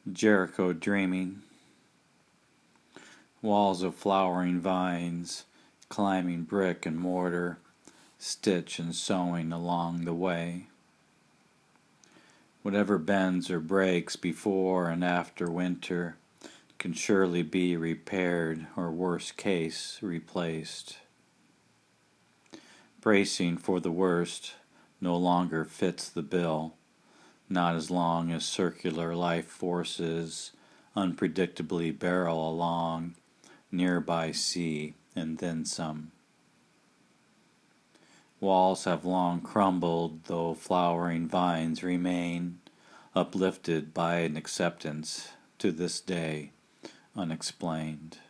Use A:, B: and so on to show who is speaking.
A: Jericho dreaming, walls of flowering vines, climbing brick and mortar, stitch and sewing along the way. Whatever bends or breaks before and after winter can surely be repaired or, worst case, replaced. Bracing for the worst no longer fits the bill, not as long as circular life forces unpredictably barrel along nearby sea and then some. Walls have long crumbled, though flowering vines remain, uplifted by an acceptance to this day unexplained.